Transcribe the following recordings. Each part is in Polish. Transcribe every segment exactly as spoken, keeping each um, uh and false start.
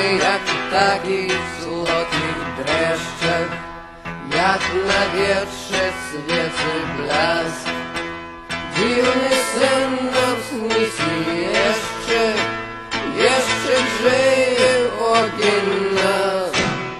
My jak ptaki w złotych dreszczach, jak na wietrze świecy blask. Dziwny sen nam śni jeszcze, jeszcze grzeje ogień nas.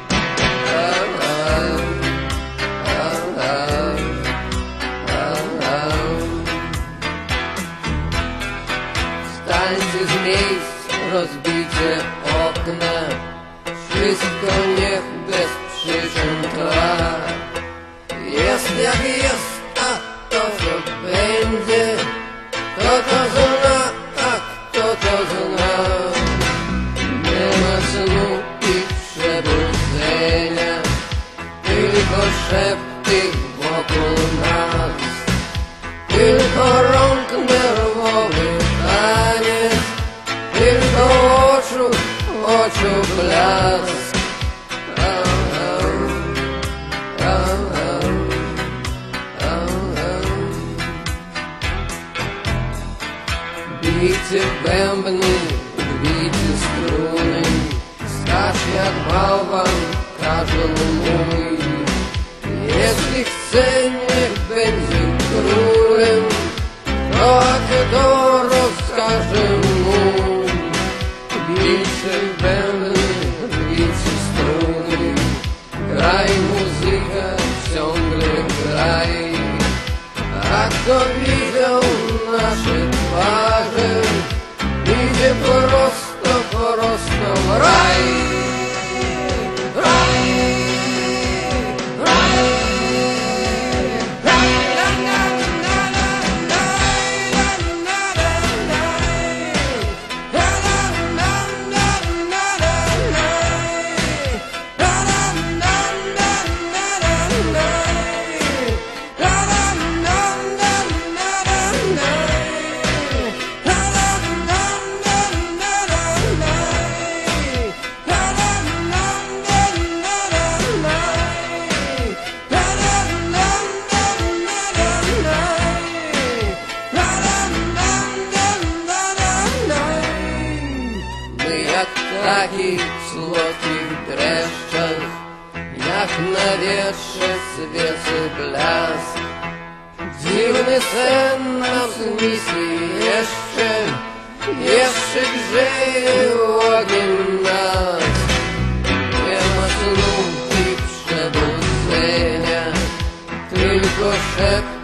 Stańcie z miejsc, rozbicie okna, wszystko niech bez przyczyn trwa. Jest jak jest, a to co będzie, kto to zna, a kto to zna. Nie ma snu i przebudzenia, tylko szepty wokół nas, tylko rąk nerwowy taniec, tylko oczu, oczu blask. Bicie bębny, bicie struny, skacz jak bałwan, każdy mój. Jeśli chce, niech będzie królem, to kto rozkaże mu. Bicie bębny, bicie struny, graj muzyka, ciągle graj. A kto widział nasze twarze, idzie prosto, prosto w raj. Jak ptaki w złotych dreszczach, jak na wietrze świecy blask. Dziwny sen nam śni jeszcze, jeszcze grzeje ogień nas. Nie ma snu i przebudzenia, tylko szep